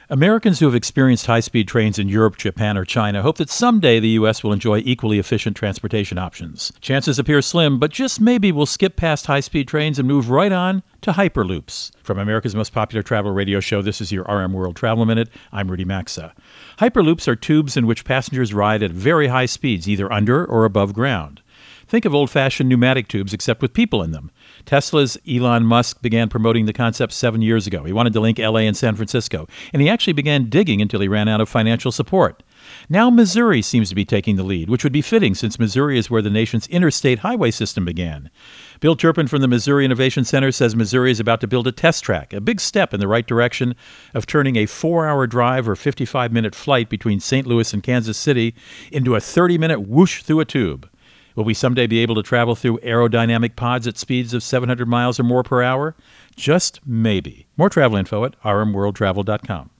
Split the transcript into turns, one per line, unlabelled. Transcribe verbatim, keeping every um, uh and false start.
Americans who have experienced high-speed trains in Europe, Japan, or China hope that someday the U S will enjoy equally efficient transportation options. Chances appear slim, but just maybe we'll skip past high-speed trains and move right on to Hyperloops. From America's most popular travel radio show, this is your R M World Travel Minute. I'm Rudy Maxa. Hyperloops are tubes in which passengers ride at very high speeds, either under or above ground. Think of old-fashioned pneumatic tubes, except with people in them. Tesla's Elon Musk began promoting the concept seven years ago. He wanted to link L A and San Francisco, and he actually began digging until he ran out of financial support. Now Missouri seems to be taking the lead, which would be fitting since Missouri is where the nation's interstate highway system began. Bill Turpin from the Missouri Innovation Center says Missouri is about to build a test track, a big step in the right direction of turning a four-hour drive or fifty-five minute flight between Saint Louis and Kansas City into a thirty minute whoosh through a tube. Will we someday be able to travel through aerodynamic pods at speeds of seven hundred miles or more per hour? Just maybe. More travel info at r m world travel dot com.